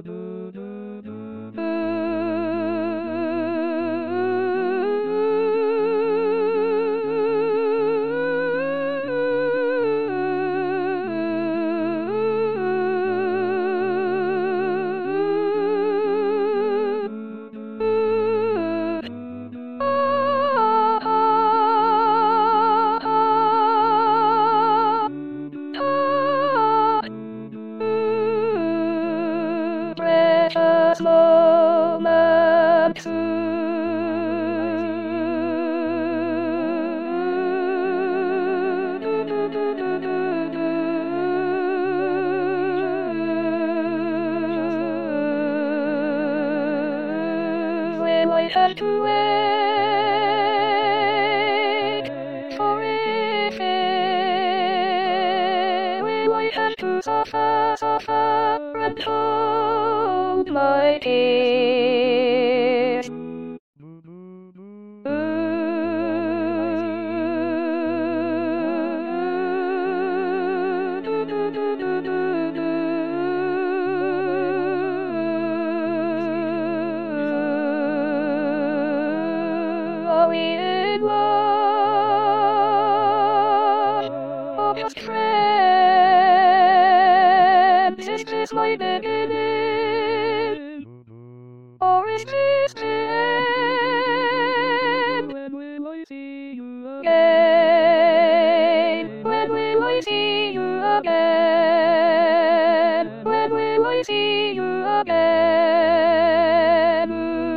Precious moments. Will I have to wait forever? Will I have to suffer and hold my tears? Are we in love, or just friends? Is this my beginning, or is this the end? When will I see you again? When will I see you again? When will I see you again?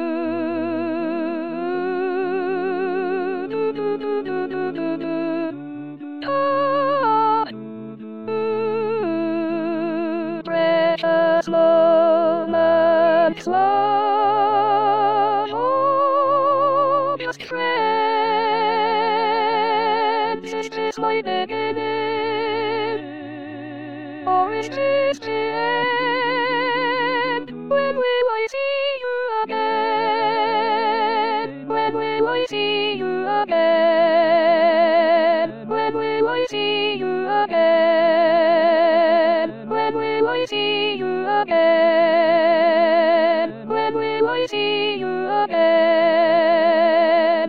Precious moments, love, oh, just friends. Is this my beginning, or is this the end? When will I see you again? When will I see you again? When will I see you again? When will I see you again? When will I see